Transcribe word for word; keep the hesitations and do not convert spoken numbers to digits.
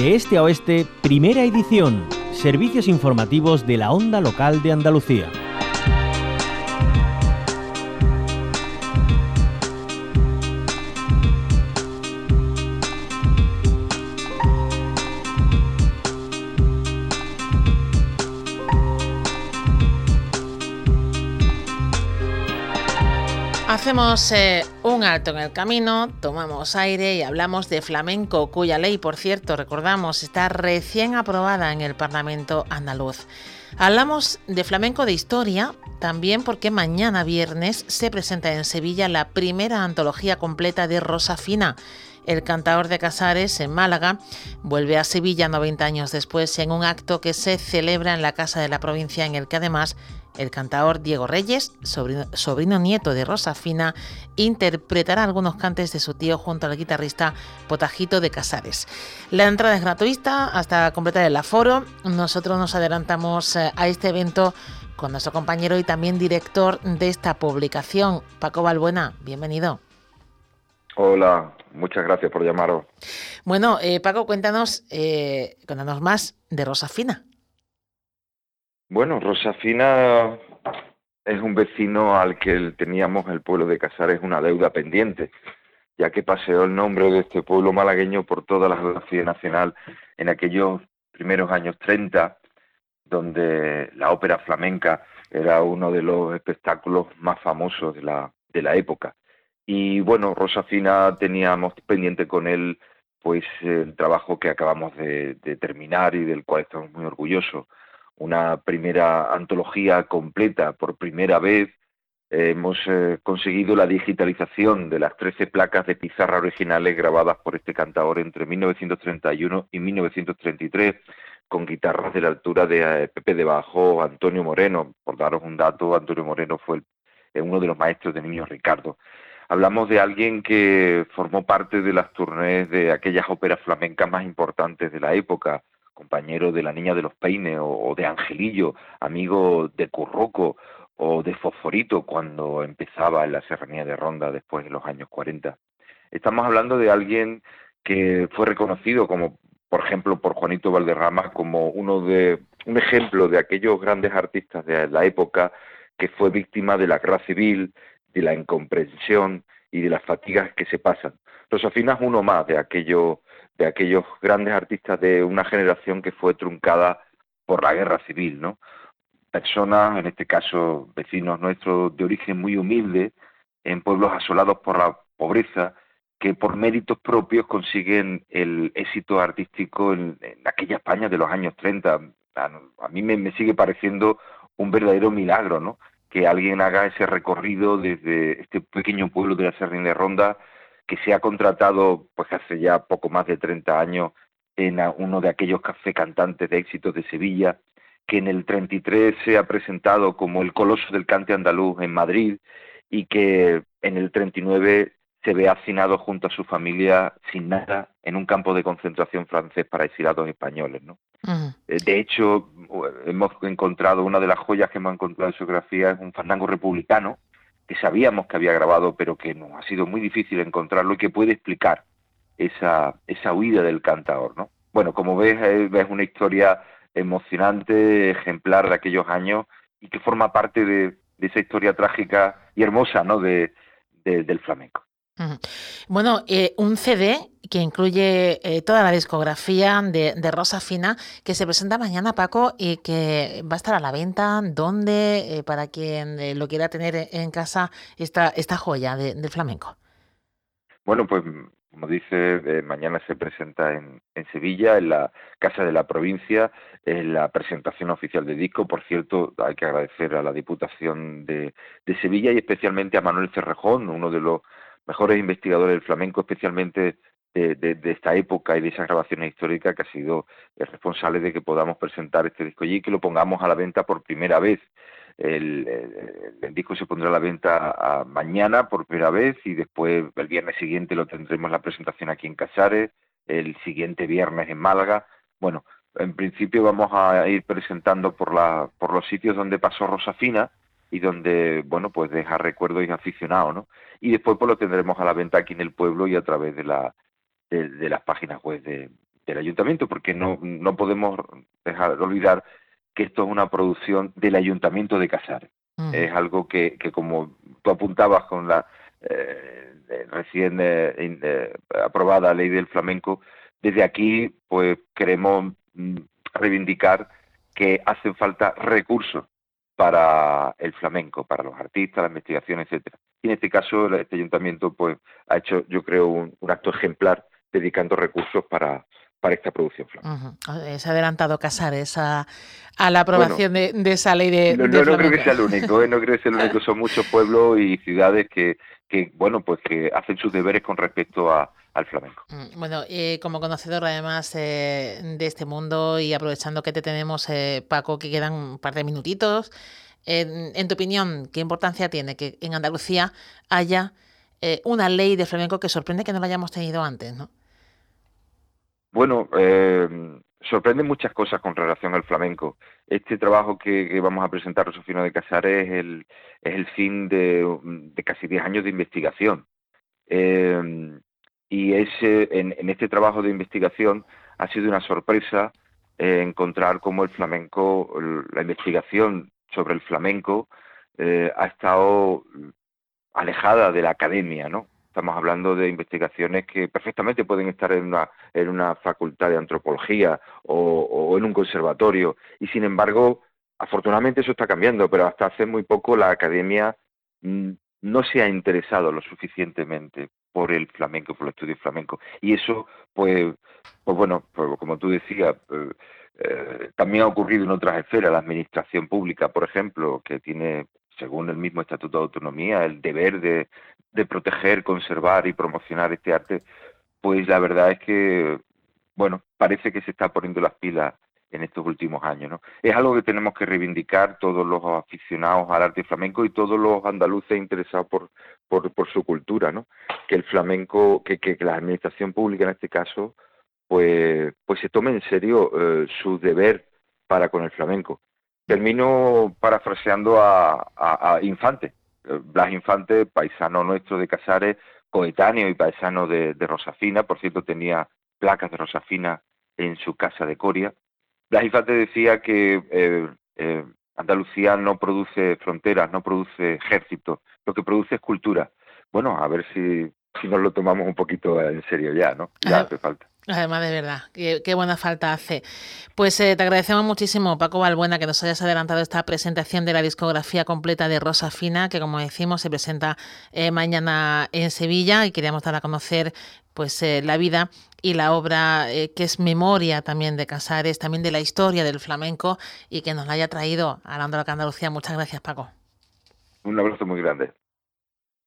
De este a oeste, primera edición. Servicios informativos de la Onda Local de Andalucía. Hacemos eh, un alto en el camino, tomamos aire y hablamos de flamenco, cuya ley, por cierto, recordamos, está recién aprobada en el Parlamento andaluz. Hablamos de flamenco de historia, también porque mañana viernes se presenta en Sevilla la primera antología completa de Rosa Fina. El cantaor de Casares, en Málaga, vuelve a Sevilla noventa años después en un acto que se celebra en la Casa de la Provincia, en el que además el cantaor Diego Reyes, sobrino, sobrino nieto de Rosa Fina, interpretará algunos cantes de su tío junto al guitarrista Potajito de Casares. La entrada es gratuita hasta completar el aforo. Nosotros nos adelantamos a este evento con nuestro compañero y también director de esta publicación, Paco Balbuena. Bienvenido. Hola, muchas gracias por llamaros. Bueno, eh, Paco, cuéntanos, eh, cuéntanos más de Rosa Fina. Bueno, Rosa Fina es un vecino al que teníamos el pueblo de Casares una deuda pendiente, ya que paseó el nombre de este pueblo malagueño por toda la geografía nacional en aquellos primeros años treinta, donde la ópera flamenca era uno de los espectáculos más famosos de la, de la época. Y bueno, Rosa Fina teníamos pendiente con él pues el trabajo que acabamos de, de terminar y del cual estamos muy orgullosos. Una primera antología completa. Por primera vez eh, hemos eh, conseguido la digitalización de las trece placas de pizarra originales grabadas por este cantador entre mil novecientos treinta y uno y mil novecientos treinta y tres, con guitarras de la altura de eh, Pepe de Bajo, Antonio Moreno. Por daros un dato, Antonio Moreno fue el, eh, uno de los maestros de Niño Ricardo. Hablamos de alguien que formó parte de las tournées de aquellas óperas flamencas más importantes de la época, compañero de La Niña de los Peines o, o de Angelillo, amigo de Curroco o de Fosforito cuando empezaba en la Serranía de Ronda después de los años cuarenta. Estamos hablando de alguien que fue reconocido como, por ejemplo, por Juanito Valderrama como uno de un ejemplo de aquellos grandes artistas de la época que fue víctima de la guerra civil, de la incomprensión y de las fatigas que se pasan. Rosa Fina es uno más de aquellos de aquellos grandes artistas de una generación que fue truncada por la guerra civil, ¿no? Personas, en este caso vecinos nuestros de origen muy humilde, en pueblos asolados por la pobreza, que por méritos propios consiguen el éxito artístico en, en aquella España de los años treinta. A, a mí me, me sigue pareciendo un verdadero milagro, ¿no?, que alguien haga ese recorrido desde este pequeño pueblo de la Serranía de Ronda, que se ha contratado pues hace ya poco más de treinta años en uno de aquellos cafés cantantes de éxitos de Sevilla, que en el treinta y tres se ha presentado como el coloso del cante andaluz en Madrid y que en el treinta y nueve se ve hacinado junto a su familia sin nada en un campo de concentración francés para exiliados españoles, ¿no? Uh-huh. De hecho, hemos encontrado, una de las joyas que hemos encontrado en su biografía es un fandango republicano que sabíamos que había grabado, pero que nos ha sido muy difícil encontrarlo y que puede explicar esa, esa huida del cantador, ¿no? Bueno, como ves, es una historia emocionante, ejemplar de aquellos años y que forma parte de, de esa historia trágica y hermosa, ¿no?, de, de, del flamenco. Bueno, eh, un C D que incluye eh, toda la discografía de, de Rosa Fina, que se presenta mañana, Paco, y que va a estar a la venta. ¿Dónde? Eh, para quien eh, lo quiera tener en casa, esta, esta joya de, del flamenco. Bueno, pues como dice, eh, mañana se presenta en, en Sevilla, en la Casa de la Provincia, en la presentación oficial del disco. Por cierto, hay que agradecer a la Diputación de, de Sevilla y especialmente a Manuel Cerrejón, uno de los mejores investigadores del flamenco, especialmente de, de, de esta época y de esas grabaciones históricas, que ha sido el responsable de que podamos presentar este disco allí y que lo pongamos a la venta por primera vez. El, el, el disco se pondrá a la venta a mañana por primera vez y después el viernes siguiente lo tendremos la presentación aquí en Casares, el siguiente viernes en Málaga. Bueno, en principio vamos a ir presentando por la por los sitios donde pasó Rosa Fina y donde, bueno, pues deja recuerdos y aficionados, ¿no? Y después pues lo tendremos a la venta aquí en el pueblo y a través de la de, de las páginas web de, del ayuntamiento, porque no, no podemos dejar de olvidar que esto es una producción del Ayuntamiento de Casares. Uh-huh. Es algo que, que, como tú apuntabas con la eh, recién eh, eh, aprobada ley del flamenco, desde aquí pues queremos mm, reivindicar que hacen falta recursos para el flamenco, para los artistas, la investigación, etcétera. Y en este caso este ayuntamiento pues ha hecho, yo creo, un, un acto ejemplar dedicando recursos para para esta producción flamenca. Uh-huh. Se ha adelantado Casares a, a la aprobación bueno, de, de esa ley de, no, de no, no creo que sea el único, ¿eh? No creo que sea el único. Son muchos pueblos y ciudades que, que bueno, pues que hacen sus deberes con respecto a, al flamenco. Bueno, eh, como conocedor además eh, de este mundo y aprovechando que te tenemos, eh, Paco, que quedan un par de minutitos, en, en tu opinión, ¿qué importancia tiene que en Andalucía haya eh, una ley de flamenco que sorprende que no la hayamos tenido antes, ¿no? Bueno, eh, sorprenden muchas cosas con relación al flamenco. Este trabajo que, que vamos a presentar, Rosafina de Casares, es el, es el fin de, de casi diez años de investigación. Eh, y es, en, en este trabajo de investigación ha sido una sorpresa eh, encontrar cómo el flamenco, la investigación sobre el flamenco eh, ha estado alejada de la academia, ¿no? Estamos hablando de investigaciones que perfectamente pueden estar en una, en una facultad de antropología o, o en un conservatorio. Y sin embargo, afortunadamente eso está cambiando, pero hasta hace muy poco la academia mmm, no se ha interesado lo suficientemente por el flamenco, por el estudio flamenco. Y eso, pues, pues bueno, pues como tú decías, eh, eh, también ha ocurrido en otras esferas. La administración pública, por ejemplo, que tiene, según el mismo Estatuto de Autonomía, el deber de, de proteger, conservar y promocionar este arte, pues la verdad es que, bueno, parece que se está poniendo las pilas en estos últimos años, ¿no? Es algo que tenemos que reivindicar todos los aficionados al arte flamenco y todos los andaluces interesados por, por, por su cultura, ¿no? Que el flamenco, que, que, que la administración pública en este caso, pues, pues se tome en serio eh, su deber para con el flamenco. Termino parafraseando a, a, a Infante. Blas Infante, paisano nuestro de Casares, coetáneo y paisano de, de Rosafina, por cierto tenía placas de Rosafina en su casa de Coria. Blas Infante decía que eh, eh, Andalucía no produce fronteras, no produce ejércitos, lo que produce es cultura. Bueno, a ver si, si nos lo tomamos un poquito en serio ya, ¿no? Ya hace falta. Además, de verdad, qué, qué buena falta hace. Pues eh, te agradecemos muchísimo, Paco Balbuena, que nos hayas adelantado esta presentación de la discografía completa de Rosafina, que como decimos se presenta eh, mañana en Sevilla, y queríamos dar a conocer pues eh, la vida y la obra eh, que es memoria también de Casares, también de la historia del flamenco, y que nos la haya traído a la Onda Local de Andalucía. Muchas gracias, Paco. Un abrazo muy grande.